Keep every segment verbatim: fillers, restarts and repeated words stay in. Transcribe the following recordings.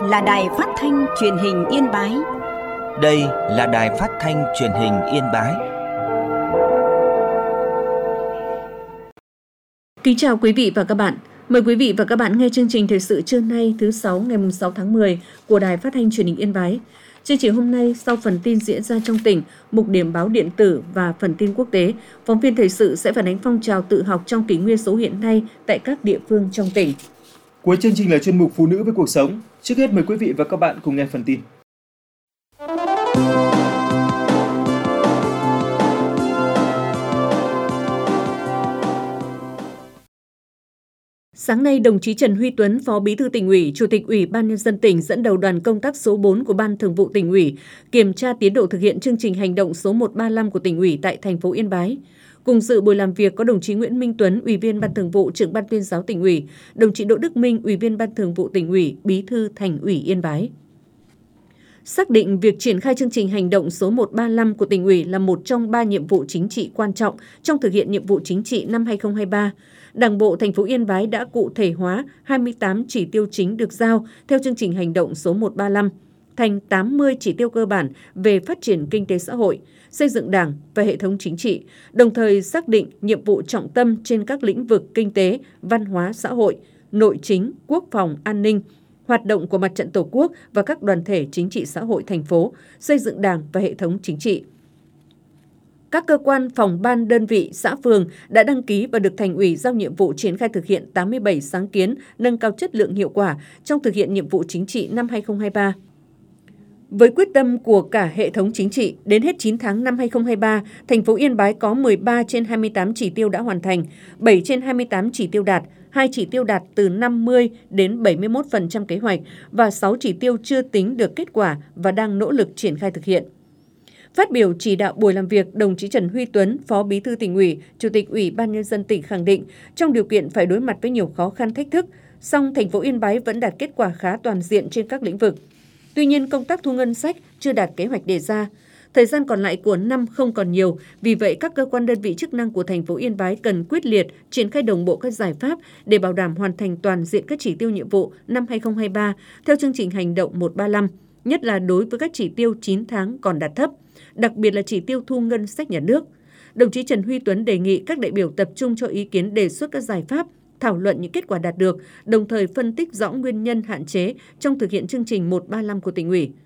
là Đài Phát thanh Truyền hình Yên Bái. Đây là Đài Phát thanh Truyền hình Yên Bái. Kính chào quý vị và các bạn. Mời quý vị và các bạn nghe chương trình thời sự trưa nay thứ sáu ngày sáu tháng mười của Đài Phát thanh Truyền hình Yên Bái. Chương trình hôm nay sau phần tin diễn ra trong tỉnh, mục điểm báo điện tử và phần tin quốc tế, phóng viên thời sự sẽ phản ánh phong trào tự học trong kỷ nguyên số hiện nay tại các địa phương trong tỉnh. Cuối chương trình là chuyên mục Phụ nữ với cuộc sống. Trước hết mời quý vị và các bạn cùng nghe phần tin. Sáng nay, đồng chí Trần Huy Tuấn, Phó Bí thư Tỉnh ủy, Chủ tịch Ủy ban Nhân dân tỉnh dẫn đầu đoàn công tác số bốn của Ban Thường vụ Tỉnh ủy kiểm tra tiến độ thực hiện chương trình hành động số một trăm ba mươi lăm của Tỉnh ủy tại thành phố Yên Bái. Cùng dự buổi làm việc có đồng chí Nguyễn Minh Tuấn, Ủy viên Ban Thường vụ, Trưởng Ban Tuyên giáo Tỉnh ủy, đồng chí Đỗ Đức Minh, Ủy viên Ban Thường vụ Tỉnh ủy, Bí thư Thành ủy Yên Bái. Xác định việc triển khai chương trình hành động số một trăm ba mươi lăm của Tỉnh ủy là một trong ba nhiệm vụ chính trị quan trọng trong thực hiện nhiệm vụ chính trị năm hai không hai ba. Đảng bộ thành phố Yên Bái đã cụ thể hóa hai mươi tám chỉ tiêu chính được giao theo chương trình hành động số một trăm ba mươi lăm thành tám mươi chỉ tiêu cơ bản về phát triển kinh tế xã hội, xây dựng Đảng và hệ thống chính trị, đồng thời xác định nhiệm vụ trọng tâm trên các lĩnh vực kinh tế, văn hóa xã hội, nội chính, quốc phòng, an ninh, hoạt động của Mặt trận Tổ quốc và các đoàn thể chính trị xã hội thành phố, xây dựng Đảng và hệ thống chính trị. Các cơ quan, phòng ban, đơn vị, xã phường đã đăng ký và được Thành ủy giao nhiệm vụ triển khai thực hiện tám mươi bảy sáng kiến nâng cao chất lượng hiệu quả trong thực hiện nhiệm vụ chính trị năm hai không hai ba. Với quyết tâm của cả hệ thống chính trị, đến hết chín tháng năm hai không hai ba, thành phố Yên Bái có mười ba trên hai mươi tám chỉ tiêu đã hoàn thành, bảy trên hai mươi tám chỉ tiêu đạt, hai chỉ tiêu đạt từ năm mươi đến bảy mươi mốt phần trăm kế hoạch và sáu chỉ tiêu chưa tính được kết quả và đang nỗ lực triển khai thực hiện. Phát biểu chỉ đạo buổi làm việc, đồng chí Trần Huy Tuấn, Phó Bí thư Tỉnh ủy, Chủ tịch Ủy ban Nhân dân tỉnh khẳng định, trong điều kiện phải đối mặt với nhiều khó khăn thách thức, song thành phố Yên Bái vẫn đạt kết quả khá toàn diện trên các lĩnh vực. Tuy nhiên, công tác thu ngân sách chưa đạt kế hoạch đề ra. Thời gian còn lại của năm không còn nhiều, vì vậy các cơ quan đơn vị chức năng của thành phố Yên Bái cần quyết liệt triển khai đồng bộ các giải pháp để bảo đảm hoàn thành toàn diện các chỉ tiêu nhiệm vụ năm hai không hai ba theo chương trình hành động một trăm ba mươi lăm, nhất là đối với các chỉ tiêu chín tháng còn đạt thấp, đặc biệt là chỉ tiêu thu ngân sách nhà nước. Đồng chí Trần Huy Tuấn đề nghị các đại biểu tập trung cho ý kiến đề xuất các giải pháp, thảo luận những kết quả đạt được, đồng thời phân tích rõ nguyên nhân hạn chế trong thực hiện chương trình một trăm ba mươi lăm của Tỉnh ủy.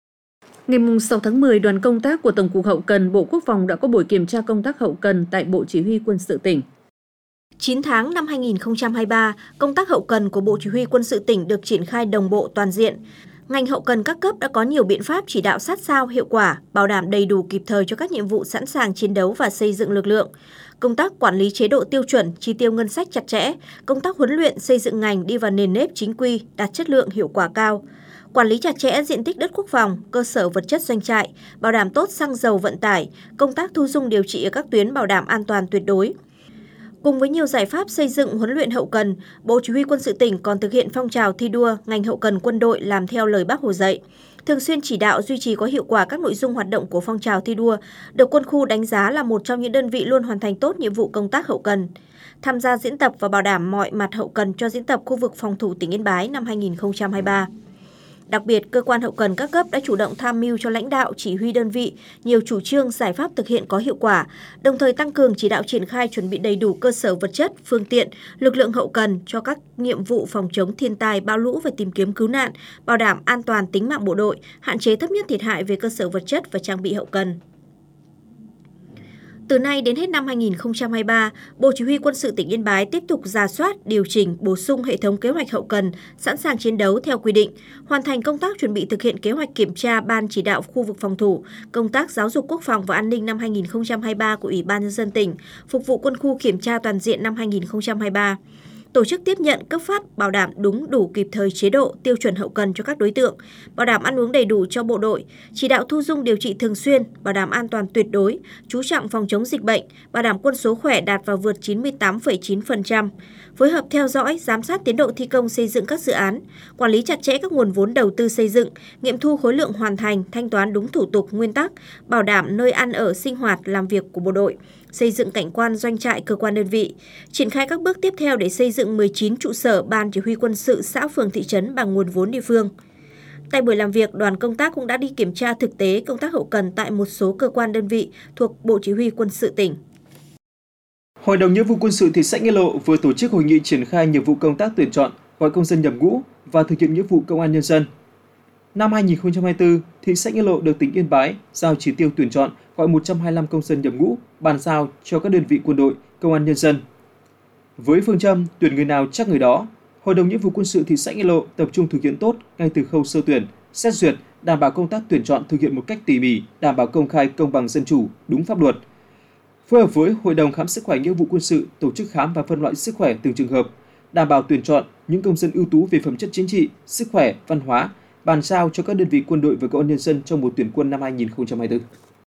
Ngày sáu tháng mười, đoàn công tác của Tổng cục Hậu cần Bộ Quốc phòng đã có buổi kiểm tra công tác hậu cần tại Bộ Chỉ huy Quân sự tỉnh. chín tháng năm hai không hai ba, công tác hậu cần của Bộ Chỉ huy Quân sự tỉnh được triển khai đồng bộ toàn diện. Ngành hậu cần các cấp đã có nhiều biện pháp chỉ đạo sát sao, hiệu quả, bảo đảm đầy đủ kịp thời cho các nhiệm vụ sẵn sàng chiến đấu và xây dựng lực lượng. Công tác quản lý chế độ tiêu chuẩn, chi tiêu ngân sách chặt chẽ, công tác huấn luyện xây dựng ngành đi vào nền nếp chính quy, đạt chất lượng hiệu quả cao. Quản lý chặt chẽ diện tích đất quốc phòng, cơ sở vật chất doanh trại, bảo đảm tốt xăng dầu vận tải, công tác thu dung điều trị ở các tuyến bảo đảm an toàn tuyệt đối. Cùng với nhiều giải pháp xây dựng huấn luyện hậu cần, Bộ Chỉ huy Quân sự tỉnh còn thực hiện phong trào thi đua ngành hậu cần quân đội làm theo lời Bác Hồ dạy, thường xuyên chỉ đạo duy trì có hiệu quả các nội dung hoạt động của phong trào thi đua, được quân khu đánh giá là một trong những đơn vị luôn hoàn thành tốt nhiệm vụ công tác hậu cần. Tham gia diễn tập và bảo đảm mọi mặt hậu cần cho diễn tập khu vực phòng thủ tỉnh Yên Bái năm hai không hai ba. Đặc biệt, cơ quan hậu cần các cấp đã chủ động tham mưu cho lãnh đạo chỉ huy đơn vị nhiều chủ trương giải pháp thực hiện có hiệu quả, đồng thời tăng cường chỉ đạo triển khai chuẩn bị đầy đủ cơ sở vật chất, phương tiện, lực lượng hậu cần cho các nhiệm vụ phòng chống thiên tai, bão lũ và tìm kiếm cứu nạn, bảo đảm an toàn tính mạng bộ đội, hạn chế thấp nhất thiệt hại về cơ sở vật chất và trang bị hậu cần. Từ nay đến hết năm hai không hai ba, Bộ Chỉ huy Quân sự tỉnh Yên Bái tiếp tục rà soát, điều chỉnh, bổ sung hệ thống kế hoạch hậu cần, sẵn sàng chiến đấu theo quy định, hoàn thành công tác chuẩn bị thực hiện kế hoạch kiểm tra Ban chỉ đạo khu vực phòng thủ, công tác giáo dục quốc phòng và an ninh năm hai không hai ba của Ủy ban Nhân dân tỉnh, phục vụ quân khu kiểm tra toàn diện năm hai không hai ba. Tổ chức tiếp nhận, cấp phát, bảo đảm đúng đủ kịp thời chế độ, tiêu chuẩn hậu cần cho các đối tượng, bảo đảm ăn uống đầy đủ cho bộ đội, chỉ đạo thu dung điều trị thường xuyên, bảo đảm an toàn tuyệt đối, chú trọng phòng chống dịch bệnh, bảo đảm quân số khỏe đạt và vượt chín mươi tám phẩy chín phần trăm, phối hợp theo dõi, giám sát tiến độ thi công xây dựng các dự án, quản lý chặt chẽ các nguồn vốn đầu tư xây dựng, nghiệm thu khối lượng hoàn thành, thanh toán đúng thủ tục, nguyên tắc, bảo đảm nơi ăn ở, sinh hoạt, làm việc của bộ đội, xây dựng cảnh quan doanh trại cơ quan đơn vị, triển khai các bước tiếp theo để xây dựng mười chín trụ sở Ban Chỉ huy Quân sự xã phường thị trấn bằng nguồn vốn địa phương. Tại buổi làm việc, đoàn công tác cũng đã đi kiểm tra thực tế công tác hậu cần tại một số cơ quan đơn vị thuộc Bộ Chỉ huy Quân sự tỉnh. Hội đồng Nghĩa vụ Quân sự thị xã Nghĩa Lộ vừa tổ chức hội nghị triển khai nhiệm vụ công tác tuyển chọn, gọi công dân nhập ngũ và thực hiện nghĩa vụ công an nhân dân. Năm hai nghìn không trăm hai mươi tư, thị xã Nghĩa Lộ được tỉnh Yên Bái giao chỉ tiêu tuyển chọn gọi một trăm hai mươi lăm công dân nhập ngũ, bàn giao cho các đơn vị quân đội, công an nhân dân. Với phương châm tuyển người nào chắc người đó, Hội đồng Nghĩa vụ Quân sự thị xã Nghĩa Lộ tập trung thực hiện tốt ngay từ khâu sơ tuyển, xét duyệt, đảm bảo công tác tuyển chọn thực hiện một cách tỉ mỉ, đảm bảo công khai, công bằng, dân chủ, đúng pháp luật. Phối hợp với Hội đồng khám sức khỏe Nghĩa vụ Quân sự tổ chức khám và phân loại sức khỏe từng trường hợp, đảm bảo tuyển chọn những công dân ưu tú về phẩm chất chính trị, sức khỏe, văn hóa, bàn giao cho các đơn vị quân đội và công an nhân dân trong mùa tuyển quân năm hai nghìn không trăm hai mươi tư.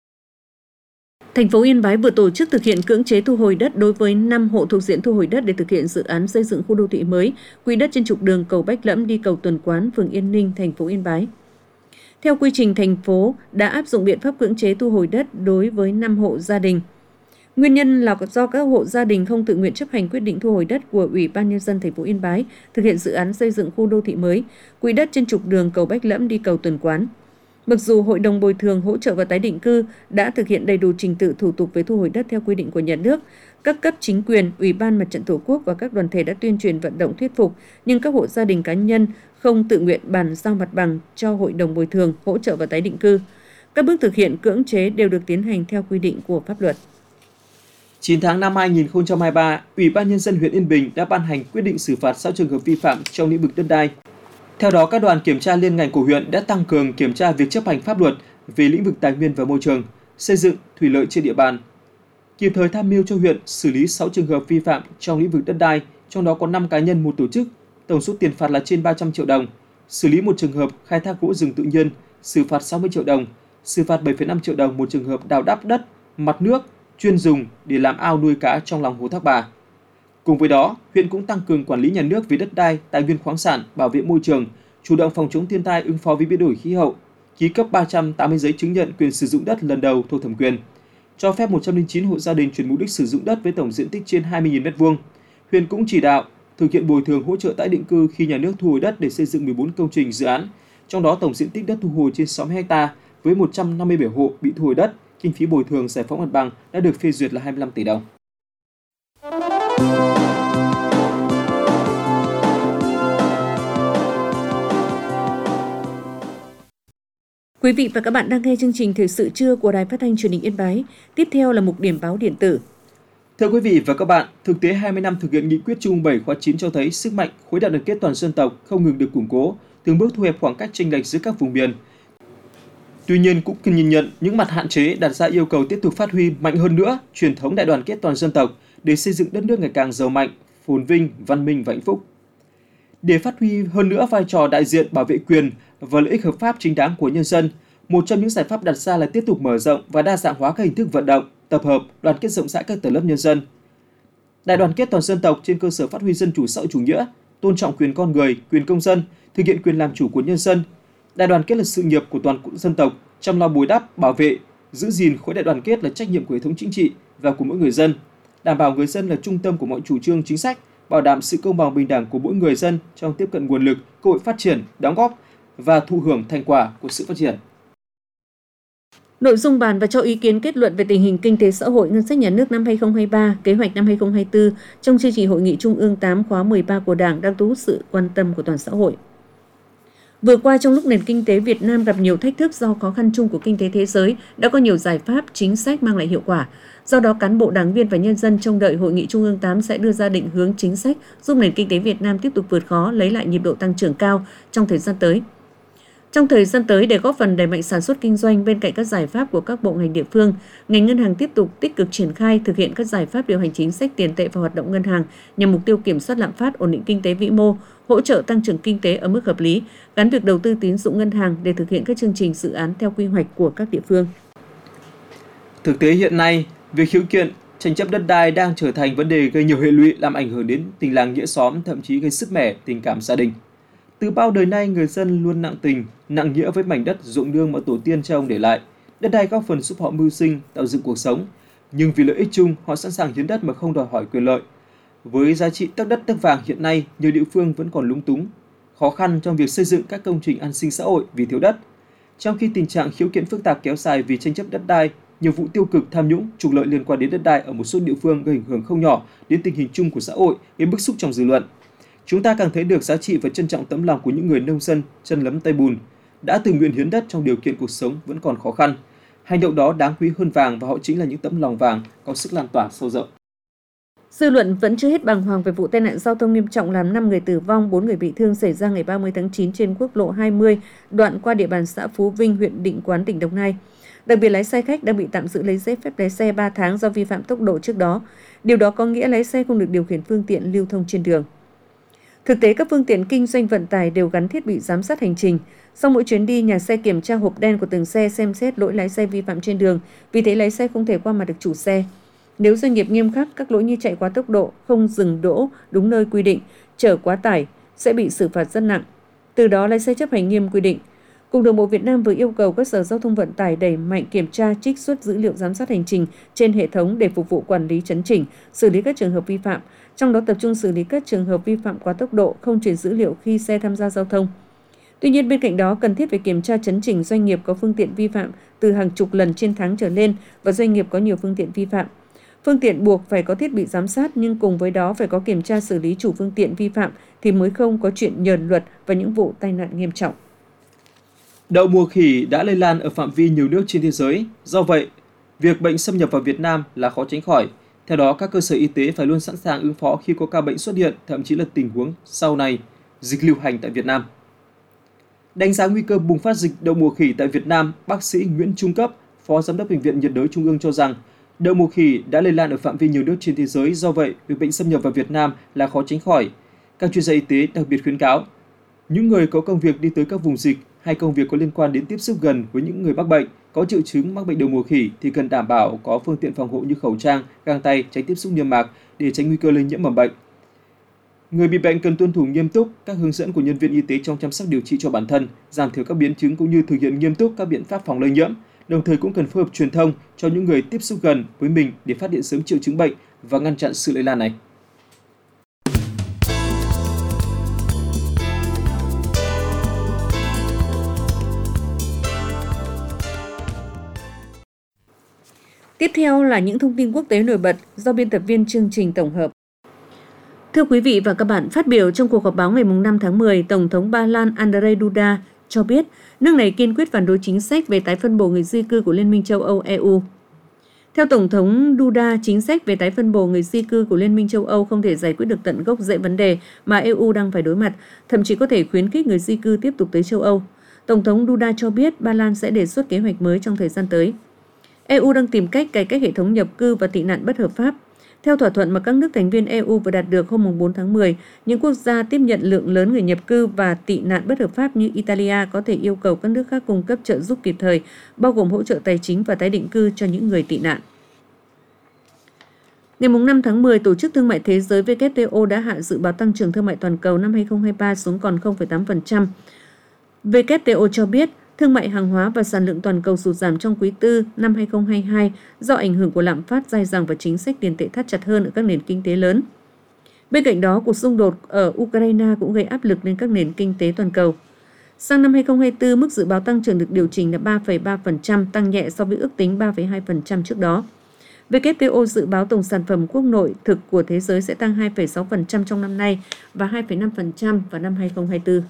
Thành phố Yên Bái vừa tổ chức thực hiện cưỡng chế thu hồi đất đối với năm hộ thuộc diện thu hồi đất để thực hiện dự án xây dựng khu đô thị mới, quỹ đất trên trục đường cầu Bách Lẫm đi cầu Tuần Quán, phường Yên Ninh, thành phố Yên Bái. Theo quy trình, thành phố đã áp dụng biện pháp cưỡng chế thu hồi đất đối với năm hộ gia đình. Nguyên nhân là do các hộ gia đình không tự nguyện chấp hành quyết định thu hồi đất của Ủy ban Nhân dân thành phố Yên Bái thực hiện dự án xây dựng khu đô thị mới, quỹ đất trên trục đường cầu Bách Lẫm đi cầu Tuần Quán. Mặc dù Hội đồng Bồi thường, Hỗ trợ và Tái định cư đã thực hiện đầy đủ trình tự thủ tục về thu hồi đất theo quy định của nhà nước, các cấp chính quyền, Ủy ban Mặt trận Tổ quốc và các đoàn thể đã tuyên truyền vận động thuyết phục, nhưng các hộ gia đình cá nhân không tự nguyện bàn giao mặt bằng cho Hội đồng Bồi thường, Hỗ trợ và Tái định cư. Các bước thực hiện cưỡng chế đều được tiến hành theo quy định của pháp luật. chín tháng năm hai nghìn không trăm hai mươi ba, Ủy ban Nhân dân huyện Yên Bình đã ban hành quyết định xử phạt sáu trường hợp vi phạm trong lĩnh vực đất đai. Theo đó, các đoàn kiểm tra liên ngành của huyện đã tăng cường kiểm tra việc chấp hành pháp luật về lĩnh vực tài nguyên và môi trường, xây dựng, thủy lợi trên địa bàn. Kịp thời tham mưu cho huyện xử lý sáu trường hợp vi phạm trong lĩnh vực đất đai, trong đó có năm cá nhân, một tổ chức, tổng số tiền phạt là trên ba trăm triệu đồng. Xử lý một trường hợp khai thác gỗ rừng tự nhiên, xử phạt sáu mươi triệu đồng, xử phạt bảy phẩy năm triệu đồng một trường hợp đào đắp đất, mặt nước chuyên dùng để làm ao nuôi cá trong lòng hồ Thác Bà. Cùng với đó, huyện cũng tăng cường quản lý nhà nước về đất đai, tài nguyên khoáng sản, bảo vệ môi trường, chủ động phòng chống thiên tai, ứng phó với biến đổi khí hậu, ký cấp ba trăm tám mươi giấy chứng nhận quyền sử dụng đất lần đầu thuộc thẩm quyền, cho phép một trăm lẻ chín hộ gia đình chuyển mục đích sử dụng đất với tổng diện tích trên hai mươi nghìn mét vuông. Huyện cũng chỉ đạo thực hiện bồi thường hỗ trợ tái định cư khi nhà nước thu hồi đất để xây dựng mười bốn công trình dự án, trong đó tổng diện tích đất thu hồi trên sáu mươi héc ta với một trăm năm mươi bảy hộ bị thu hồi đất. Kinh phí bồi thường giải phóng mặt bằng đã được phê duyệt là hai mươi lăm tỷ đồng. Quý vị và các bạn đang nghe chương trình Thời sự trưa của Đài Phát thanh Truyền hình Yên Bái. Tiếp theo là mục điểm báo điện tử. Thưa quý vị và các bạn, thực tế hai mươi năm thực hiện nghị quyết Trung ương bảy khóa chín cho thấy sức mạnh khối đại đoàn kết toàn dân tộc không ngừng được củng cố, từng bước thu hẹp khoảng cách chênh lệch giữa các vùng miền. Tuy nhiên cũng cần nhìn nhận những mặt hạn chế, đặt ra yêu cầu tiếp tục phát huy mạnh hơn nữa truyền thống đại đoàn kết toàn dân tộc để xây dựng đất nước ngày càng giàu mạnh, phồn vinh, văn minh và hạnh phúc. Để phát huy hơn nữa vai trò đại diện bảo vệ quyền và lợi ích hợp pháp chính đáng của nhân dân, một trong những giải pháp đặt ra là tiếp tục mở rộng và đa dạng hóa các hình thức vận động, tập hợp, đoàn kết rộng rãi các tầng lớp nhân dân. Đại đoàn kết toàn dân tộc trên cơ sở phát huy dân chủ xã hội chủ nghĩa, tôn trọng quyền con người, quyền công dân, thực hiện quyền làm chủ của nhân dân. Đại đoàn kết là sự nghiệp của toàn dân tộc, chăm lo bồi đắp, bảo vệ, giữ gìn khối đại đoàn kết là trách nhiệm của hệ thống chính trị và của mỗi người dân. Đảm bảo người dân là trung tâm của mọi chủ trương chính sách, bảo đảm sự công bằng bình đẳng của mỗi người dân trong tiếp cận nguồn lực, cơ hội phát triển, đóng góp và thụ hưởng thành quả của sự phát triển. Nội dung bàn và cho ý kiến kết luận về tình hình kinh tế xã hội, ngân sách nhà nước năm hai nghìn không trăm hai mươi ba, kế hoạch năm hai nghìn không trăm hai mươi tư trong chương trình Hội nghị Trung ương tám khóa mười ba của Đảng đang thu hút sự quan tâm của toàn xã hội. Vừa qua, trong lúc nền kinh tế Việt Nam gặp nhiều thách thức do khó khăn chung của kinh tế thế giới, đã có nhiều giải pháp, chính sách mang lại hiệu quả. Do đó, cán bộ, đảng viên và nhân dân trông đợi Hội nghị Trung ương tám sẽ đưa ra định hướng chính sách giúp nền kinh tế Việt Nam tiếp tục vượt khó, lấy lại nhịp độ tăng trưởng cao trong thời gian tới. Trong thời gian tới, để góp phần đẩy mạnh sản xuất kinh doanh bên cạnh các giải pháp của các bộ ngành địa phương, ngành ngân hàng tiếp tục tích cực triển khai thực hiện các giải pháp điều hành chính sách tiền tệ và hoạt động ngân hàng nhằm mục tiêu kiểm soát lạm phát, ổn định kinh tế vĩ mô, hỗ trợ tăng trưởng kinh tế ở mức hợp lý, gắn việc đầu tư tín dụng ngân hàng để thực hiện các chương trình dự án theo quy hoạch của các địa phương. Thực tế hiện nay, việc khiếu kiện, tranh chấp đất đai đang trở thành vấn đề gây nhiều hệ lụy, làm ảnh hưởng đến tình làng nghĩa xóm, thậm chí gây sứt mẻ tình cảm gia đình. Từ bao đời nay, người dân luôn nặng tình, nặng nghĩa với mảnh đất ruộng nương mà tổ tiên cha ông để lại. Đất đai góp phần giúp họ mưu sinh, tạo dựng cuộc sống. Nhưng vì lợi ích chung, họ sẵn sàng hiến đất mà không đòi hỏi quyền lợi. Với giá trị tấc đất tấc vàng hiện nay, nhiều địa phương vẫn còn lúng túng, khó khăn trong việc xây dựng các công trình an sinh xã hội vì thiếu đất. Trong khi tình trạng khiếu kiện phức tạp kéo dài vì tranh chấp đất đai, nhiều vụ tiêu cực tham nhũng, trục lợi liên quan đến đất đai ở một số địa phương gây ảnh hưởng không nhỏ đến tình hình chung của xã hội, gây bức xúc trong dư luận. Chúng ta càng thấy được giá trị và trân trọng tấm lòng của những người nông dân chân lấm tay bùn, đã tự nguyện hiến đất trong điều kiện cuộc sống vẫn còn khó khăn. Hành động đó đáng quý hơn vàng và họ chính là những tấm lòng vàng có sức lan tỏa sâu rộng. Dư luận vẫn chưa hết bàng hoàng về vụ tai nạn giao thông nghiêm trọng làm năm người tử vong, bốn người bị thương xảy ra ngày ba mươi tháng chín trên quốc lộ hai mươi, đoạn qua địa bàn xã Phú Vinh, huyện Định Quán, tỉnh Đồng Nai. Đặc biệt lái xe khách đang bị tạm giữ lấy giấy phép lái xe ba tháng do vi phạm tốc độ trước đó. Điều đó có nghĩa lái xe không được điều khiển phương tiện lưu thông trên đường. Thực tế, các phương tiện kinh doanh vận tải đều gắn thiết bị giám sát hành trình. Sau mỗi chuyến đi, nhà xe kiểm tra hộp đen của từng xe xem xét lỗi lái xe vi phạm trên đường, vì thế lái xe không thể qua mặt được chủ xe. Nếu doanh nghiệp nghiêm khắc, các lỗi như chạy quá tốc độ, không dừng đỗ đúng nơi quy định, chở quá tải sẽ bị xử phạt rất nặng. Từ đó, lái xe chấp hành nghiêm quy định. Cục Đường bộ Việt Nam vừa yêu cầu các sở giao thông vận tải đẩy mạnh kiểm tra, trích xuất dữ liệu giám sát hành trình trên hệ thống để phục vụ quản lý chấn chỉnh, xử lý các trường hợp vi phạm, trong đó tập trung xử lý các trường hợp vi phạm quá tốc độ, không truyền dữ liệu khi xe tham gia giao thông. Tuy nhiên, bên cạnh đó, cần thiết phải kiểm tra chấn chỉnh doanh nghiệp có phương tiện vi phạm từ hàng chục lần trên tháng trở lên và doanh nghiệp có nhiều phương tiện vi phạm. Phương tiện buộc phải có thiết bị giám sát, nhưng cùng với đó phải có kiểm tra xử lý chủ phương tiện vi phạm thì mới không có chuyện nhờn luật và những vụ tai nạn nghiêm trọng. Đậu mùa khỉ đã lây lan ở phạm vi nhiều nước trên thế giới. Do vậy, việc bệnh xâm nhập vào Việt Nam là khó tránh khỏi. Theo đó, các cơ sở y tế phải luôn sẵn sàng ứng phó khi có ca bệnh xuất hiện, thậm chí là tình huống sau này dịch lưu hành tại Việt Nam. Đánh giá nguy cơ bùng phát dịch đậu mùa khỉ tại Việt Nam, bác sĩ Nguyễn Trung Cấp, Phó Giám đốc Bệnh viện nhiệt đới Trung ương cho rằng đậu mùa khỉ đã lây lan ở phạm vi nhiều nước trên thế giới, do vậy việc bệnh xâm nhập vào Việt Nam là khó tránh khỏi. Các chuyên gia y tế đặc biệt khuyến cáo những người có công việc đi tới các vùng dịch hay công việc có liên quan đến tiếp xúc gần với những người mắc bệnh, có triệu chứng mắc bệnh đậu mùa khỉ thì cần đảm bảo có phương tiện phòng hộ như khẩu trang, găng tay, tránh tiếp xúc niêm mạc để tránh nguy cơ lây nhiễm mầm bệnh. Người bị bệnh cần tuân thủ nghiêm túc các hướng dẫn của nhân viên y tế trong chăm sóc điều trị cho bản thân, giảm thiểu các biến chứng cũng như thực hiện nghiêm túc các biện pháp phòng lây nhiễm. Đồng thời cũng cần phối hợp truyền thông cho những người tiếp xúc gần với mình để phát hiện sớm triệu chứng bệnh và ngăn chặn sự lây lan này. Tiếp theo là những thông tin quốc tế nổi bật do biên tập viên chương trình tổng hợp. Thưa quý vị và các bạn, phát biểu trong cuộc họp báo ngày năm tháng mười, Tổng thống Ba Lan Andrzej Duda cho biết nước này kiên quyết phản đối chính sách về tái phân bổ người di cư của Liên minh châu Âu E U. Theo Tổng thống Duda, chính sách về tái phân bổ người di cư của Liên minh châu Âu không thể giải quyết được tận gốc rễ vấn đề mà E U đang phải đối mặt, thậm chí có thể khuyến khích người di cư tiếp tục tới châu Âu. Tổng thống Duda cho biết Ba Lan sẽ đề xuất kế hoạch mới trong thời gian tới. E U đang tìm cách cải cách hệ thống nhập cư và tị nạn bất hợp pháp. Theo thỏa thuận mà các nước thành viên E U vừa đạt được hôm bốn tháng mười, những quốc gia tiếp nhận lượng lớn người nhập cư và tị nạn bất hợp pháp như Italia có thể yêu cầu các nước khác cung cấp trợ giúp kịp thời, bao gồm hỗ trợ tài chính và tái định cư cho những người tị nạn. Ngày năm tháng mười, Tổ chức Thương mại Thế giới W T O đã hạ dự báo tăng trưởng thương mại toàn cầu năm hai không hai ba xuống còn không phẩy tám phần trăm. W T O cho biết, thương mại hàng hóa và sản lượng toàn cầu sụt giảm trong quý tư năm hai không hai hai do ảnh hưởng của lạm phát dai dẳng và chính sách tiền tệ thắt chặt hơn ở các nền kinh tế lớn. Bên cạnh đó, cuộc xung đột ở Ukraine cũng gây áp lực lên các nền kinh tế toàn cầu. Sang năm hai không hai tư, mức dự báo tăng trưởng được điều chỉnh là ba phẩy ba phần trăm, tăng nhẹ so với ước tính ba phẩy hai phần trăm trước đó. W T O dự báo tổng sản phẩm quốc nội thực của thế giới sẽ tăng hai phẩy sáu phần trăm trong năm nay và hai phẩy năm phần trăm vào năm hai không hai tư.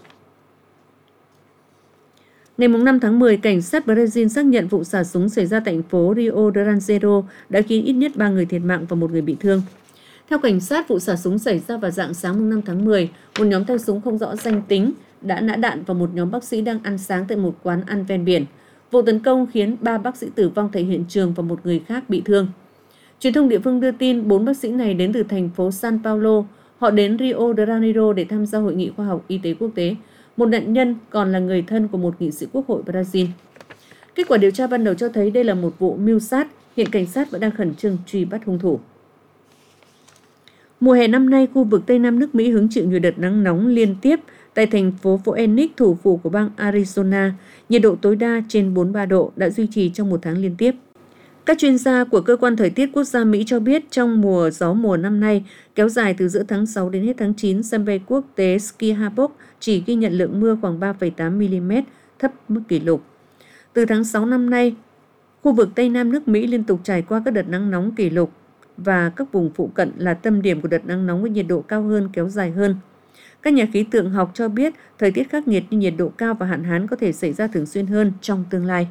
Ngày năm tháng mười, cảnh sát Brazil xác nhận vụ xả súng xảy ra tại thành phố Rio de Janeiro đã khiến ít nhất ba người thiệt mạng và một người bị thương. Theo cảnh sát, vụ xả súng xảy ra vào rạng sáng năm tháng mười, một nhóm tay súng không rõ danh tính đã nã đạn vào một nhóm bác sĩ đang ăn sáng tại một quán ăn ven biển. Vụ tấn công khiến ba bác sĩ tử vong tại hiện trường và một người khác bị thương. Truyền thông địa phương đưa tin bốn bác sĩ này đến từ thành phố San Paulo. Họ đến Rio de Janeiro để tham gia hội nghị khoa học y tế quốc tế. Một nạn nhân còn là người thân của một nghị sĩ quốc hội Brazil. Kết quả điều tra ban đầu cho thấy đây là một vụ mưu sát, hiện cảnh sát vẫn đang khẩn trương truy bắt hung thủ. Mùa hè năm nay, khu vực Tây Nam nước Mỹ hứng chịu nhiều đợt nắng nóng liên tiếp. Tại thành phố Phoenix, thủ phủ của bang Arizona, nhiệt độ tối đa trên bốn mươi ba độ đã duy trì trong một tháng liên tiếp. Các chuyên gia của Cơ quan Thời tiết Quốc gia Mỹ cho biết trong mùa gió mùa năm nay, kéo dài từ giữa tháng sáu đến hết tháng chín, sân bay quốc tế Schiphol chỉ ghi nhận lượng mưa khoảng ba phẩy tám mi-li-mét, thấp mức kỷ lục. Từ tháng sáu năm nay, khu vực Tây Nam nước Mỹ liên tục trải qua các đợt nắng nóng kỷ lục và các vùng phụ cận là tâm điểm của đợt nắng nóng với nhiệt độ cao hơn, kéo dài hơn. Các nhà khí tượng học cho biết thời tiết khắc nghiệt như nhiệt độ cao và hạn hán có thể xảy ra thường xuyên hơn trong tương lai.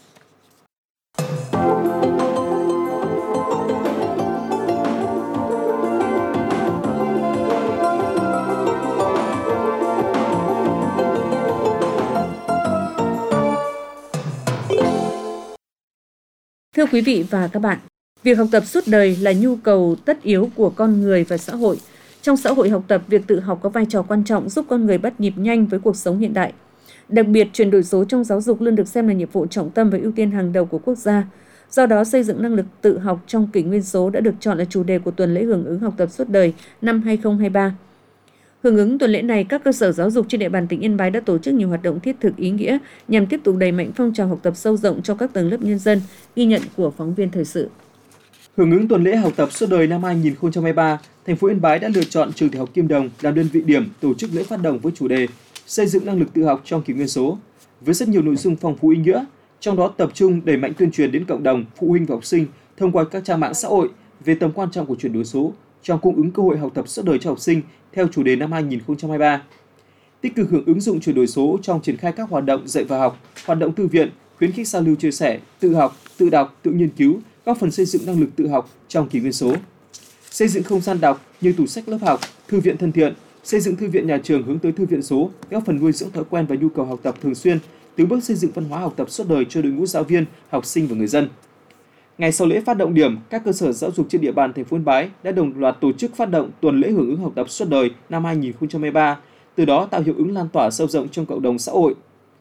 Thưa quý vị và các bạn, việc học tập suốt đời là nhu cầu tất yếu của con người và xã hội. Trong xã hội học tập, việc tự học có vai trò quan trọng giúp con người bắt nhịp nhanh với cuộc sống hiện đại. Đặc biệt, chuyển đổi số trong giáo dục luôn được xem là nhiệm vụ trọng tâm và ưu tiên hàng đầu của quốc gia. Do đó, xây dựng năng lực tự học trong kỷ nguyên số đã được chọn là chủ đề của tuần lễ hưởng ứng học tập suốt đời năm hai không hai ba. Hưởng ứng tuần lễ này, các cơ sở giáo dục trên địa bàn tỉnh Yên Bái đã tổ chức nhiều hoạt động thiết thực ý nghĩa nhằm tiếp tục đẩy mạnh phong trào học tập sâu rộng cho các tầng lớp nhân dân, ghi nhận của phóng viên thời sự. Hưởng ứng tuần lễ học tập suốt đời năm hai không hai ba, thành phố Yên Bái đã lựa chọn trường tiểu học Kim Đồng làm đơn vị điểm tổ chức lễ phát động với chủ đề xây dựng năng lực tự học trong kỷ nguyên số, với rất nhiều nội dung phong phú ý nghĩa, trong đó tập trung đẩy mạnh tuyên truyền đến cộng đồng, phụ huynh và học sinh thông qua các trang mạng xã hội về tầm quan trọng của chuyển đổi số trong cung ứng cơ hội học tập suốt đời cho học sinh theo chủ đề năm hai không hai ba. Tích cực hưởng ứng dụng chuyển đổi số trong triển khai các hoạt động dạy và học, hoạt động thư viện, khuyến khích giao lưu chia sẻ, tự học, tự đọc, tự nghiên cứu, góp phần xây dựng năng lực tự học trong kỷ nguyên số. Xây dựng không gian đọc như tủ sách lớp học, thư viện thân thiện, xây dựng thư viện nhà trường hướng tới thư viện số, góp phần nuôi dưỡng thói quen và nhu cầu học tập thường xuyên, từng bước xây dựng văn hóa học tập suốt đời cho đội ngũ giáo viên, học sinh và người dân. Ngày sau lễ phát động điểm, các cơ sở giáo dục trên địa bàn thành phố Yên Bái đã đồng loạt tổ chức phát động tuần lễ hưởng ứng học tập suốt đời năm hai không hai ba, từ đó tạo hiệu ứng lan tỏa sâu rộng trong cộng đồng xã hội.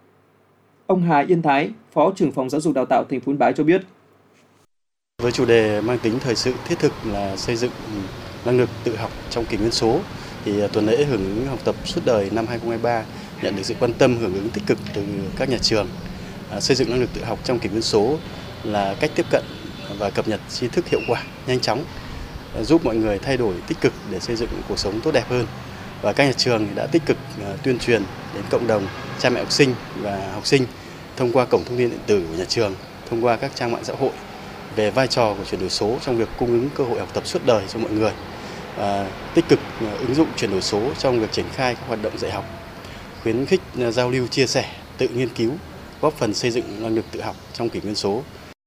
Ông Hà Yên Thái, Phó trưởng phòng giáo dục đào tạo thành phố Yên Bái cho biết. Với chủ đề mang tính thời sự thiết thực là xây dựng năng lực tự học trong kỷ nguyên số, thì tuần lễ hưởng ứng học tập suốt đời năm hai không hai ba nhận được sự quan tâm hưởng ứng tích cực từ các nhà trường. À, xây dựng năng lực tự học trong kỷ nguyên số là cách tiếp cận và cập nhật tri thức hiệu quả, nhanh chóng, giúp mọi người thay đổi tích cực để xây dựng cuộc sống tốt đẹp hơn. Và các nhà trường đã tích cực tuyên truyền đến cộng đồng, cha mẹ học sinh và học sinh thông qua cổng thông tin điện tử của nhà trường, thông qua các trang mạng xã hội về vai trò của chuyển đổi số trong việc cung ứng cơ hội học tập suốt đời cho mọi người. À, tích cực ứng dụng chuyển đổi số trong việc triển khai các hoạt động dạy học, khuyến khích giao lưu chia sẻ, tự nghiên cứu, góp phần xây dựng năng lực tự học trong kỷ nguyên số.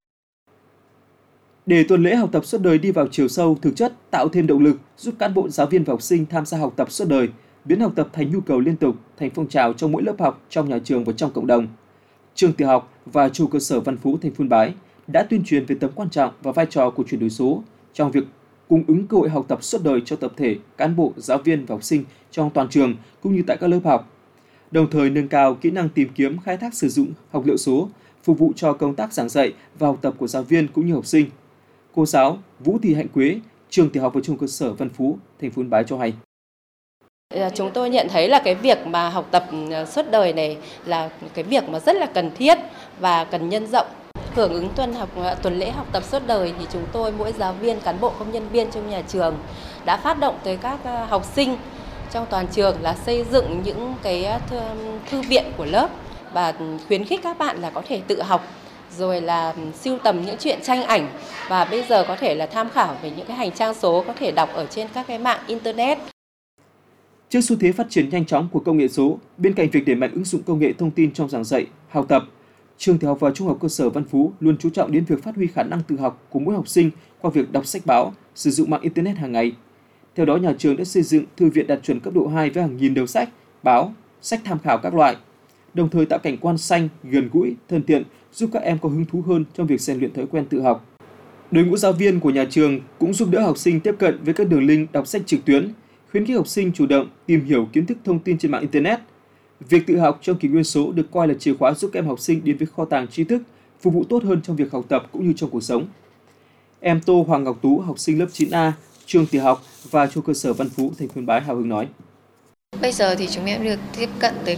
Để tuần lễ học tập suốt đời đi vào chiều sâu, thực chất, tạo thêm động lực, giúp cán bộ, giáo viên và học sinh tham gia học tập suốt đời, biến học tập thành nhu cầu liên tục, thành phong trào trong mỗi lớp học, trong nhà trường và trong cộng đồng. Trường tiểu học và trung cơ sở Văn Phú, thành phố Yên Bái đã tuyên truyền về tầm quan trọng và vai trò của chuyển đổi số trong việc cung ứng cơ hội học tập suốt đời cho tập thể, cán bộ, giáo viên và học sinh trong toàn trường cũng như tại các lớp học. Đồng thời nâng cao kỹ năng tìm kiếm, khai thác sử dụng học liệu số, phục vụ cho công tác giảng dạy và học tập của giáo viên cũng như học sinh. Cô giáo Vũ Thị Hạnh Quế, trường tiểu học và trung cơ sở Văn Phú, thành phố Yên Bái cho hay. Chúng tôi nhận thấy là cái việc mà học tập suốt đời này là cái việc mà rất là cần thiết và cần nhân rộng. Hưởng ứng tuần học tuần lễ học tập suốt đời thì chúng tôi, mỗi giáo viên, cán bộ, công nhân viên trong nhà trường đã phát động tới các học sinh trong toàn trường là xây dựng những cái thư, thư viện của lớp và khuyến khích các bạn là có thể tự học, rồi là sưu tầm những truyện tranh ảnh và bây giờ có thể là tham khảo về những cái hành trang số có thể đọc ở trên các cái mạng internet. Trước xu thế phát triển nhanh chóng của công nghệ số, bên cạnh việc đẩy mạnh ứng dụng công nghệ thông tin trong giảng dạy, học tập, trường tiểu học và trung học cơ sở Văn Phú luôn chú trọng đến việc phát huy khả năng tự học của mỗi học sinh qua việc đọc sách báo, sử dụng mạng internet hàng ngày. Theo đó, nhà trường đã xây dựng thư viện đạt chuẩn cấp độ hai với hàng nghìn đầu sách, báo, sách tham khảo các loại, đồng thời tạo cảnh quan xanh, gần gũi, thân thiện, giúp các em có hứng thú hơn trong việc rèn luyện thói quen tự học. Đội ngũ giáo viên của nhà trường cũng giúp đỡ học sinh tiếp cận với các đường link đọc sách trực tuyến, khuyến khích học sinh chủ động tìm hiểu kiến thức thông tin trên mạng internet. Việc tự học trong kỷ nguyên số được coi là chìa khóa giúp các em học sinh đến với kho tàng tri thức, phục vụ tốt hơn trong việc học tập cũng như trong cuộc sống. Em Tô Hoàng Ngọc Tú, học sinh lớp chín A, trường tiểu học và trung cơ sở Văn Phú, thành phố Yên Bái hào hứng nói. Bây giờ thì chúng em được tiếp cận tới các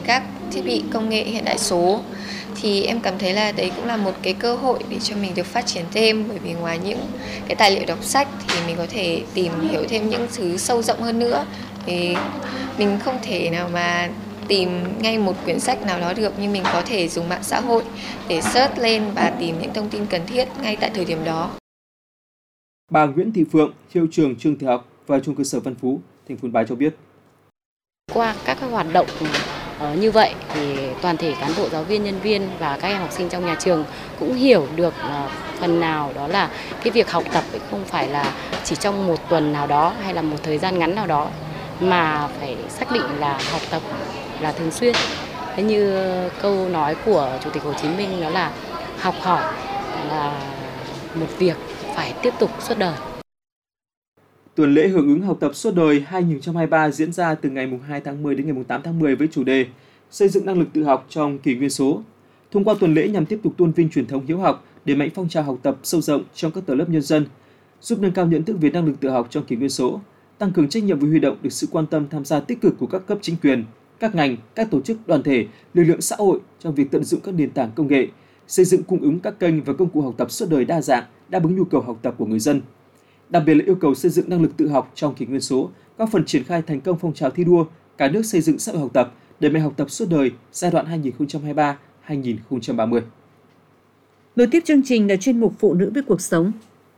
thiết bị công nghệ hiện đại số. Thì em cảm thấy là đấy cũng là một cái cơ hội để cho mình được phát triển thêm, bởi vì ngoài những cái tài liệu đọc sách thì mình có thể tìm hiểu thêm những thứ sâu rộng hơn nữa. Thì mình không thể nào mà tìm ngay một quyển sách nào đó được, nhưng mình có thể dùng mạng xã hội để search lên và tìm những thông tin cần thiết ngay tại thời điểm đó. Bà Nguyễn Thị Phượng, hiệu trưởng trường tiểu học và trung cơ sở Văn Phú, thành phố Yên Bái cho biết. Qua các cái hoạt động như vậy thì toàn thể cán bộ, giáo viên, nhân viên và các em học sinh trong nhà trường cũng hiểu được phần nào đó là cái việc học tập không phải là chỉ trong một tuần nào đó hay là một thời gian ngắn nào đó, mà phải xác định là học tập là thường xuyên. Thế như câu nói của Chủ tịch Hồ Chí Minh đó là học hỏi là một việc phải tiếp tục suốt đời. Tuần lễ hưởng ứng học tập suốt đời hai nghìn không trăm hai mươi ba diễn ra từ ngày hai tháng mười đến ngày tám tháng mười với chủ đề xây dựng năng lực tự học trong kỷ nguyên số. Thông qua tuần lễ nhằm tiếp tục tôn vinh truyền thống hiếu học, đẩy mạnh phong trào học tập sâu rộng trong các tầng lớp nhân dân, giúp nâng cao nhận thức về năng lực tự học trong kỷ nguyên số, tăng cường trách nhiệm và huy động được sự quan tâm tham gia tích cực của các cấp chính quyền, các ngành, các tổ chức đoàn thể, lực lượng xã hội trong việc tận dụng các nền tảng công nghệ, xây dựng cung ứng các kênh và công cụ học tập suốt đời đa dạng, đáp ứng nhu cầu học tập của người dân. Đặc biệt là yêu cầu xây dựng năng lực tự học trong kỷ nguyên số, góp phần triển khai thành công phong trào thi đua cả nước xây dựng xã hội học tập, đẩy mạnh học tập suốt đời giai đoạn hai nghìn không trăm hai mươi ba đến hai nghìn không trăm ba mươi. Nối tiếp chương trình là chuyên mục Phụ nữ với cuộc sống.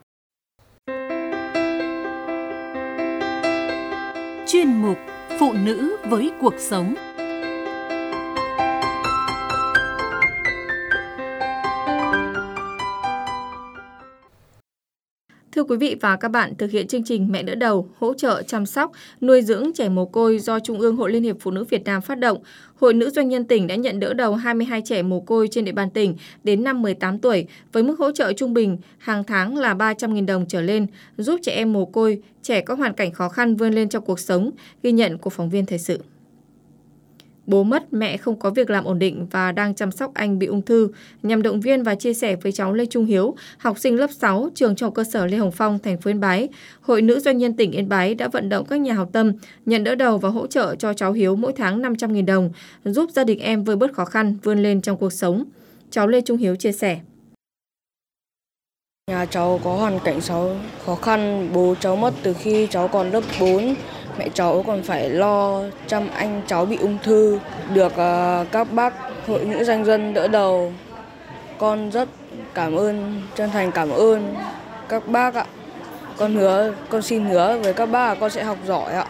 Chuyên mục Phụ nữ với cuộc sống. Thưa quý vị và các bạn, thực hiện chương trình Mẹ đỡ đầu, hỗ trợ chăm sóc, nuôi dưỡng trẻ mồ côi do Trung ương Hội Liên hiệp Phụ nữ Việt Nam phát động, Hội Nữ Doanh nhân tỉnh đã nhận đỡ đầu hai mươi hai trẻ mồ côi trên địa bàn tỉnh đến năm mười tám tuổi với mức hỗ trợ trung bình hàng tháng là ba trăm nghìn đồng trở lên, giúp trẻ em mồ côi, trẻ có hoàn cảnh khó khăn vươn lên trong cuộc sống, ghi nhận của phóng viên thời sự. Bố mất, mẹ không có việc làm ổn định và đang chăm sóc anh bị ung thư. Nhằm động viên và chia sẻ với cháu Lê Trung Hiếu, học sinh lớp sáu, trường trung học cơ sở Lê Hồng Phong, thành phố Yên Bái, Hội Nữ Doanh nhân tỉnh Yên Bái đã vận động các nhà hảo tâm nhận đỡ đầu và hỗ trợ cho cháu Hiếu mỗi tháng năm trăm nghìn đồng, giúp gia đình em vơi bớt khó khăn, vươn lên trong cuộc sống. Cháu Lê Trung Hiếu chia sẻ. Nhà cháu có hoàn cảnh cháu khó khăn, bố cháu mất từ khi cháu còn lớp bốn. Mẹ cháu còn phải lo chăm anh cháu bị ung thư, được uh, các bác Hội Nữ Doanh nhân đỡ đầu. Con rất cảm ơn, chân thành cảm ơn các bác ạ. Con hứa, con xin hứa với các bác là con sẽ học giỏi ạ.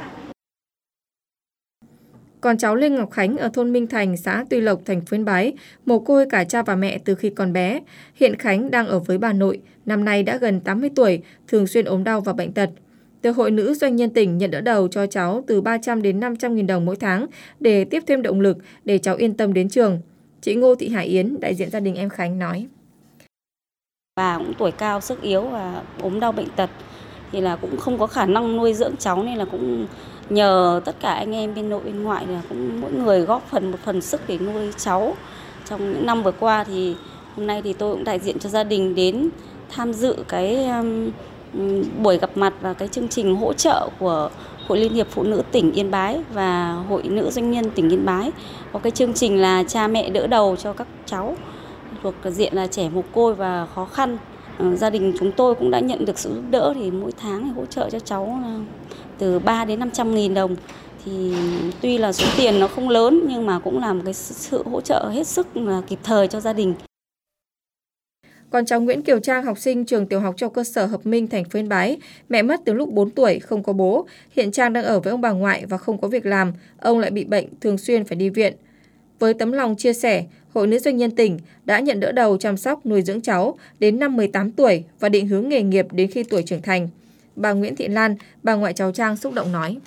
Còn cháu Lê Ngọc Khánh ở thôn Minh Thành, xã Tuy Lộc, thành phố Yên Bái, mồ côi cả cha và mẹ từ khi còn bé. Hiện Khánh đang ở với bà nội, năm nay đã gần tám mươi tuổi, thường xuyên ốm đau và bệnh tật. Từ Hội Nữ Doanh nhân tỉnh nhận đỡ đầu cho cháu từ ba trăm đến năm trăm nghìn đồng mỗi tháng để tiếp thêm động lực để cháu yên tâm đến trường. Chị Ngô Thị Hải Yến, đại diện gia đình em Khánh nói. Bà cũng tuổi cao, sức yếu và ốm đau bệnh tật thì là cũng không có khả năng nuôi dưỡng cháu, nên là cũng nhờ tất cả anh em bên nội bên ngoại là cũng mỗi người góp phần một phần sức để nuôi cháu. Trong những năm vừa qua thì hôm nay thì tôi cũng đại diện cho gia đình đến tham dự cái um, buổi gặp mặt và cái chương trình hỗ trợ của Hội Liên hiệp Phụ nữ tỉnh Yên Bái và Hội Nữ Doanh nhân tỉnh Yên Bái. Có cái chương trình là cha mẹ đỡ đầu cho các cháu thuộc diện là trẻ mồ côi và khó khăn. Gia đình chúng tôi cũng đã nhận được sự giúp đỡ thì mỗi tháng thì hỗ trợ cho cháu từ ba đến năm trăm nghìn đồng. Thì tuy là số tiền nó không lớn nhưng mà cũng là một cái sự hỗ trợ hết sức là kịp thời cho gia đình. Còn cháu Nguyễn Kiều Trang, học sinh trường tiểu học trung học cơ sở Hợp Minh, thành phố Yên Bái, mẹ mất từ lúc bốn tuổi, không có bố. Hiện Trang đang ở với ông bà ngoại và không có việc làm, ông lại bị bệnh, thường xuyên phải đi viện. Với tấm lòng chia sẻ, Hội Nữ Doanh nhân tỉnh đã nhận đỡ đầu chăm sóc nuôi dưỡng cháu đến năm mười tám tuổi và định hướng nghề nghiệp đến khi tuổi trưởng thành. Bà Nguyễn Thị Lan, bà ngoại cháu Trang xúc động nói.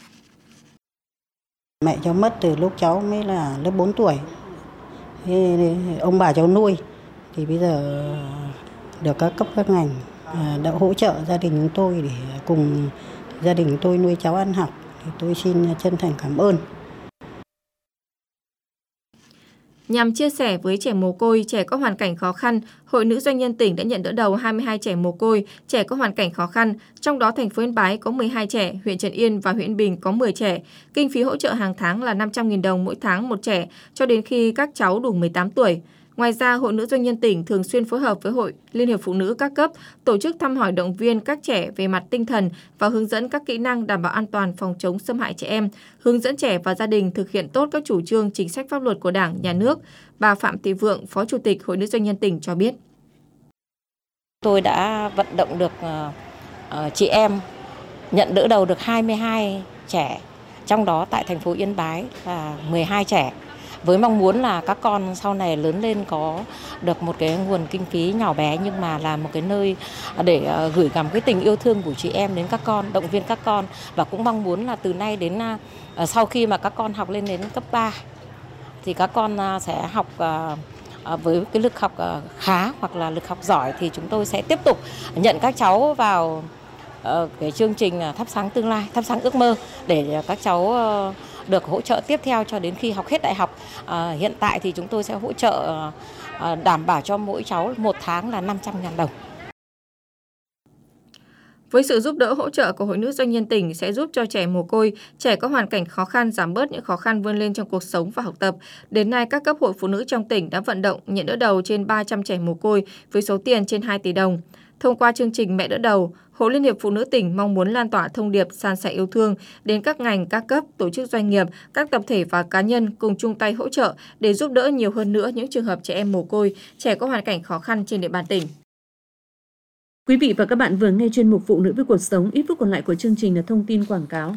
Mẹ cháu mất từ lúc cháu mới là lớp bốn tuổi. Ông bà cháu nuôi. Thì bây giờ được các cấp các ngành đã hỗ trợ gia đình chúng tôi để cùng gia đình tôi nuôi cháu ăn học. Thì tôi xin chân thành cảm ơn. Nhằm chia sẻ với trẻ mồ côi, trẻ có hoàn cảnh khó khăn, Hội Nữ Doanh nhân tỉnh đã nhận đỡ đầu hai mươi hai trẻ mồ côi, trẻ có hoàn cảnh khó khăn, trong đó thành phố Yên Bái có mười hai trẻ, huyện Trần Yên và huyện Yên Bình có mười trẻ. Kinh phí hỗ trợ hàng tháng là năm trăm nghìn đồng mỗi tháng một trẻ cho đến khi các cháu đủ mười tám tuổi. Ngoài ra, Hội Nữ Doanh nhân tỉnh thường xuyên phối hợp với Hội Liên hiệp Phụ nữ các cấp tổ chức thăm hỏi động viên các trẻ về mặt tinh thần và hướng dẫn các kỹ năng đảm bảo an toàn phòng chống xâm hại trẻ em, hướng dẫn trẻ và gia đình thực hiện tốt các chủ trương chính sách pháp luật của Đảng, Nhà nước. Bà Phạm Thị Vượng, Phó Chủ tịch Hội Nữ Doanh nhân tỉnh cho biết. Tôi đã vận động được uh, chị em nhận đỡ đầu được hai mươi hai trẻ, trong đó tại thành phố Yên Bái là mười hai trẻ. Với mong muốn là các con sau này lớn lên có được một cái nguồn kinh phí nhỏ bé nhưng mà là một cái nơi để gửi gắm cái tình yêu thương của chị em đến các con, động viên các con, và cũng mong muốn là từ nay đến sau khi mà các con học lên đến cấp ba thì các con sẽ học với cái lực học khá hoặc là lực học giỏi, thì chúng tôi sẽ tiếp tục nhận các cháu vào cái chương trình thắp sáng tương lai, thắp sáng ước mơ để các cháu được hỗ trợ tiếp theo cho đến khi học hết đại học. À, hiện tại thì chúng tôi sẽ hỗ trợ à, đảm bảo cho mỗi cháu một tháng là năm trăm nghìn đồng. Với sự giúp đỡ hỗ trợ của Hội Nữ Doanh nhân tỉnh sẽ giúp cho trẻ mồ côi, trẻ có hoàn cảnh khó khăn giảm bớt những khó khăn vươn lên trong cuộc sống và học tập. Đến nay, các cấp hội phụ nữ trong tỉnh đã vận động nhận đỡ đầu trên ba trăm trẻ mồ côi với số tiền trên hai tỷ đồng. Thông qua chương trình Mẹ đỡ đầu, Hội Liên hiệp Phụ nữ tỉnh mong muốn lan tỏa thông điệp san sẻ yêu thương đến các ngành, các cấp, tổ chức doanh nghiệp, các tập thể và cá nhân cùng chung tay hỗ trợ để giúp đỡ nhiều hơn nữa những trường hợp trẻ em mồ côi, trẻ có hoàn cảnh khó khăn trên địa bàn tỉnh. Quý vị và các bạn vừa nghe chuyên mục Phụ nữ với cuộc sống. Ít phút còn lại của chương trình là thông tin quảng cáo.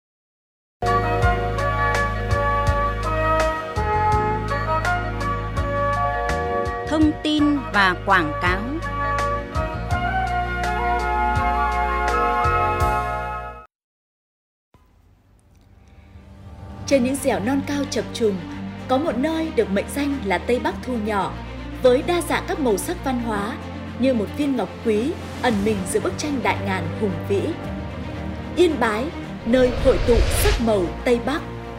Thông tin và quảng cáo. Trên những dẻo non cao chập trùng, có một nơi được mệnh danh là Tây Bắc thu nhỏ, với đa dạng các màu sắc văn hóa như một viên ngọc quý ẩn mình giữa bức tranh đại ngàn hùng vĩ. Yên Bái, nơi hội tụ sắc màu Tây Bắc.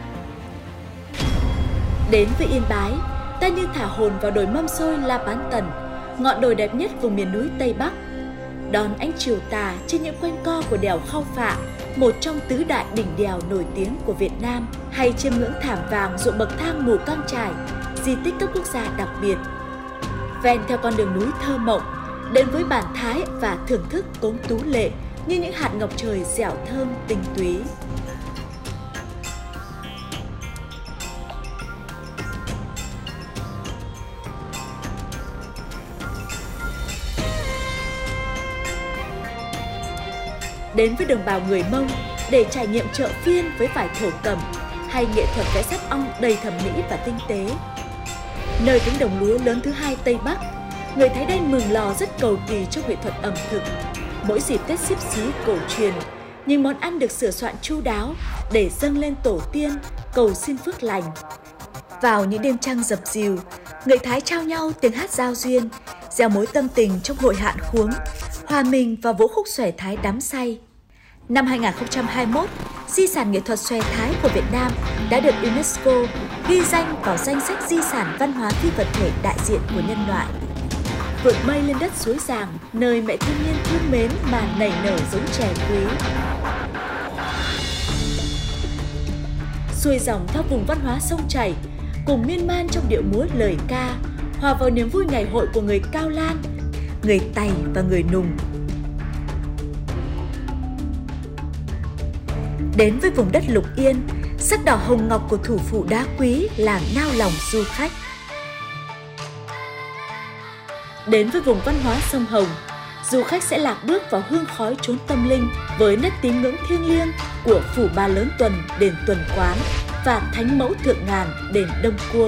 Đến với Yên Bái, ta như thả hồn vào đồi mâm xôi La Bán Tần, ngọn đồi đẹp nhất vùng miền núi Tây Bắc. Đón ánh chiều tà trên những quanh co của đèo Khao Phạ, một trong tứ đại đỉnh đèo nổi tiếng của Việt Nam, hay chiêm ngưỡng thảm vàng ruộng bậc thang Mù Căng Chải, di tích cấp quốc gia đặc biệt. Ven theo con đường núi thơ mộng, đến với bản thái và thưởng thức cốm tú lệ như những hạt ngọc trời dẻo thơm tinh túy. Đến với đồng bào người Mông để trải nghiệm chợ phiên với vải thổ cẩm hay nghệ thuật vẽ sáp ong đầy thẩm mỹ và tinh tế. Nơi cánh đồng lúa lớn thứ hai Tây Bắc, người Thái Đen Mường Lò rất cầu kỳ trong nghệ thuật ẩm thực. Mỗi dịp Tết Xíp Xí cổ truyền, những món ăn được sửa soạn chu đáo để dâng lên tổ tiên, cầu xin phước lành. Vào những đêm trăng dập dìu, người Thái trao nhau tiếng hát giao duyên, gieo mối tâm tình trong hội hạn khuống, hòa mình vào vũ khúc xòe Thái đắm say. Năm hai không hai mốt, di sản nghệ thuật xòe Thái của Việt Nam đã được UNESCO ghi danh vào danh sách di sản văn hóa phi vật thể đại diện của nhân loại. Vượt mây lên đất suối Giàng, nơi mẹ thiên nhiên thương mến mà nảy nở giống chè quý. Xuôi dòng theo vùng văn hóa sông chảy, cùng miên man trong điệu múa lời ca, hòa vào niềm vui ngày hội của người Cao Lan, người Tày và người Nùng. Đến với vùng đất Lục Yên, sắc đỏ hồng ngọc của thủ phủ đá quý làm nao lòng du khách. Đến với vùng văn hóa sông Hồng, du khách sẽ lạc bước vào hương khói chốn tâm linh với nét tín ngưỡng thiêng liêng của phủ Ba Lớn Tuần, đền Tuần Quán và Thánh Mẫu Thượng Ngàn, đền Đông Cuông.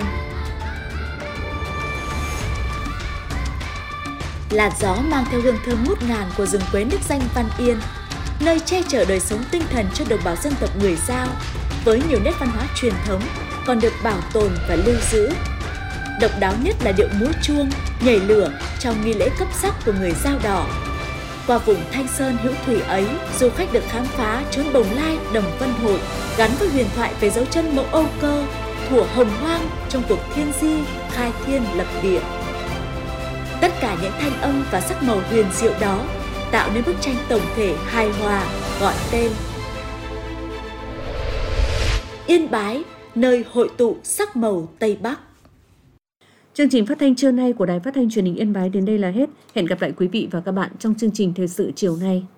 Làn gió mang theo hương thơm ngút ngàn của rừng quế nước danh Văn Yên, nơi che chở đời sống tinh thần cho đồng bào dân tộc người Dao, với nhiều nét văn hóa truyền thống còn được bảo tồn và lưu giữ. Độc đáo nhất là điệu múa chuông, nhảy lửa trong nghi lễ cấp sắc của người Dao Đỏ. Qua vùng Thanh Sơn hữu thủy ấy, du khách được khám phá chốn Bồng Lai, Đồng Vân Hội, gắn với huyền thoại về dấu chân mẫu Âu Cơ, thuở hồng hoang trong cuộc thiên di khai thiên lập địa. Tất cả những thanh âm và sắc màu huyền diệu đó tạo nên bức tranh tổng thể hài hòa gọi tên Yên Bái, nơi hội tụ sắc màu Tây Bắc. Chương trình phát thanh trưa nay của Đài Phát thanh Truyền hình Yên Bái đến đây là hết. Hẹn gặp lại quý vị và các bạn trong chương trình thời sự chiều nay.